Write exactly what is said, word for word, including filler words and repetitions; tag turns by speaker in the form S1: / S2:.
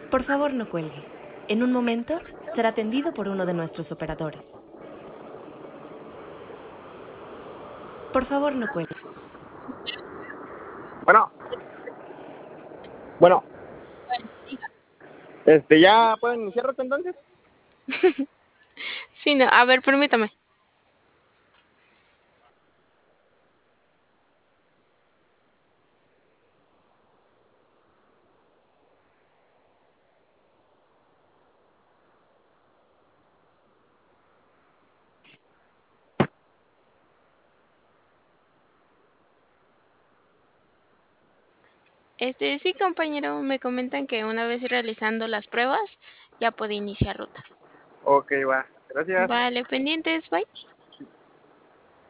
S1: Por favor, no cuelgue. En un momento será atendido por uno de nuestros operadores. Por favor, no cuelgue.
S2: Bueno, bueno, este, ¿ya pueden iniciar reto entonces?
S3: Sí, no, a ver, permítame. Este, sí, compañero, me comentan que una vez realizando las pruebas, ya puede iniciar ruta.
S2: Ok, va. Gracias.
S3: Vale, pendientes, bye.